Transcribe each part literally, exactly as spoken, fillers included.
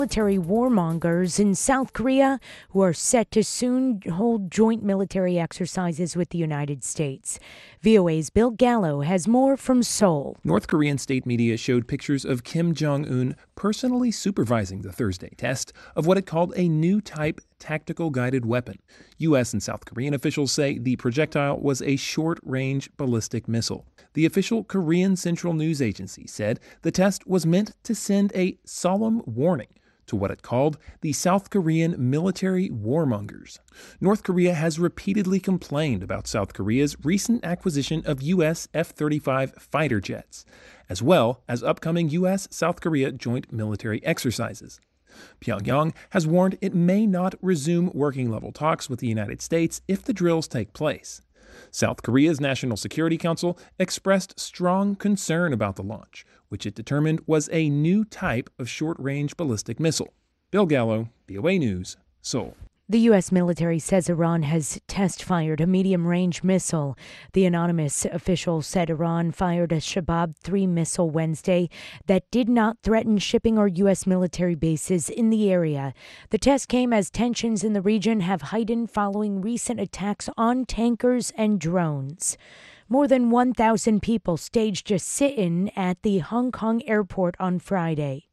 Military warmongers in South Korea who are set to soon hold joint military exercises with the United States. V O A's Bill Gallo has more from Seoul. North Korean state media showed pictures of Kim Jong-un personally supervising the Thursday test of what it called a new type tactical guided weapon. U S and South Korean officials say the projectile was a short-range ballistic missile. The official Korean Central News Agency said the test was meant to send a solemn warning to what it called the South Korean military warmongers. North Korea has repeatedly complained about South Korea's recent acquisition of U S F thirty-five fighter jets, as well as upcoming U S South Korea joint military exercises. Pyongyang has warned it may not resume working-level talks with the United States if the drills take place. South Korea's National Security Council expressed strong concern about the launch, which it determined was a new type of short-range ballistic missile. Bill Gallo, V O A News, Seoul. The U S military says Iran has test-fired a medium-range missile. The anonymous official said Iran fired a Shabab three missile Wednesday that did not threaten shipping or U S military bases in the area. The test came as tensions in the region have heightened following recent attacks on tankers and drones. More than one thousand people staged a sit-in at the Hong Kong airport on Friday.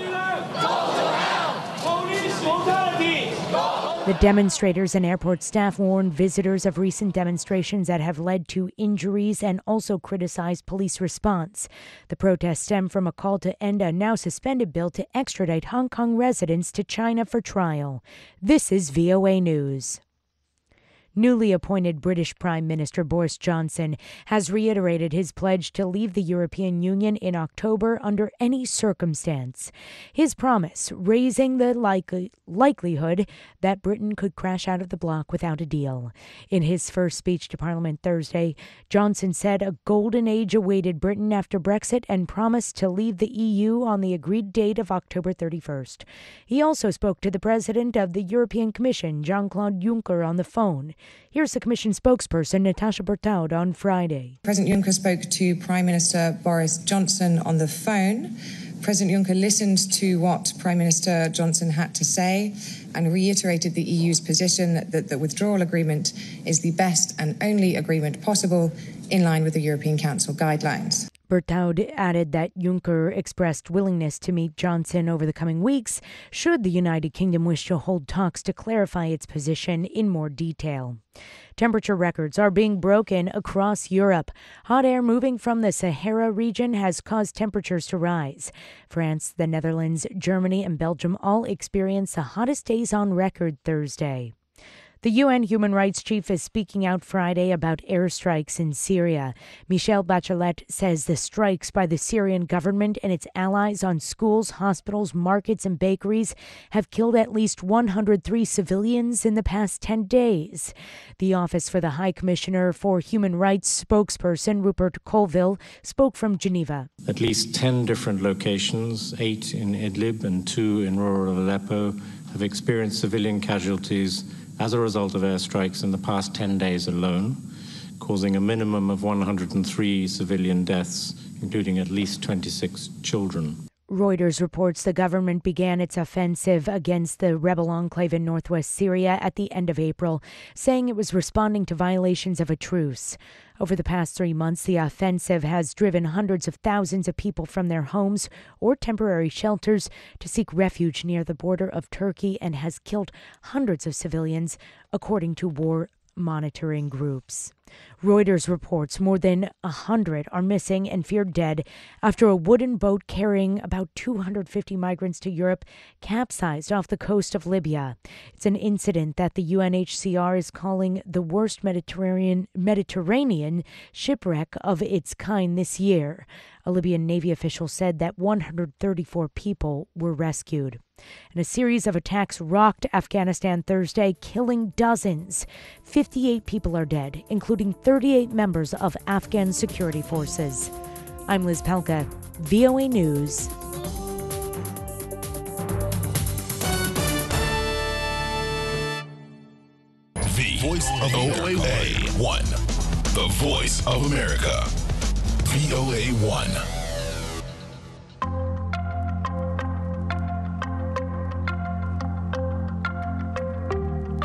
The demonstrators and airport staff warned visitors of recent demonstrations that have led to injuries and also criticized police response. The protests stem from a call to end a now suspended bill to extradite Hong Kong residents to China for trial. This is V O A News. Newly appointed British Prime Minister Boris Johnson has reiterated his pledge to leave the European Union in October under any circumstance. His promise raising the likely, likelihood that Britain could crash out of the bloc without a deal. In his first speech to Parliament Thursday, Johnson said a golden age awaited Britain after Brexit and promised to leave the E U on the agreed date of October thirty-first. He also spoke to the President of the European Commission, Jean-Claude Juncker, on the phone. Here's the Commission spokesperson, Natasha Bertaud, on Friday. President Juncker spoke to Prime Minister Boris Johnson on the phone. President Juncker listened to what Prime Minister Johnson had to say and reiterated the E U's position that the withdrawal agreement is the best and only agreement possible in line with the European Council guidelines. Bertaud added that Juncker expressed willingness to meet Johnson over the coming weeks should the United Kingdom wish to hold talks to clarify its position in more detail. Temperature records are being broken across Europe. Hot air moving from the Sahara region has caused temperatures to rise. France, the Netherlands, Germany, and Belgium all experienced the hottest days on record Thursday. The U N human rights chief is speaking out Friday about airstrikes in Syria. Michelle Bachelet says the strikes by the Syrian government and its allies on schools, hospitals, markets, and bakeries have killed at least one hundred three civilians in the past ten days. The Office for the High Commissioner for Human Rights spokesperson Rupert Colville spoke from Geneva. At least ten different locations, eight in Idlib and two in rural Aleppo, have experienced civilian casualties as a result of airstrikes in the past ten days alone, causing a minimum of one hundred three civilian deaths, including at least twenty-six children. Reuters reports the government began its offensive against the rebel enclave in northwest Syria at the end of April, saying it was responding to violations of a truce. Over the past three months, the offensive has driven hundreds of thousands of people from their homes or temporary shelters to seek refuge near the border of Turkey and has killed hundreds of civilians, according to war monitoring groups. Reuters reports more than one hundred are missing and feared dead after a wooden boat carrying about two hundred fifty migrants to Europe capsized off the coast of Libya. It's an incident that the U N H C R is calling the worst Mediterranean, Mediterranean shipwreck of its kind this year. A Libyan Navy official said that one hundred thirty-four people were rescued. And a series of attacks rocked Afghanistan Thursday, killing dozens. fifty-eight people are dead, including thirty-eight members of Afghan security forces. I'm Liz Pelka, V O A News. The voice of O A one. The voice of America. V O A one.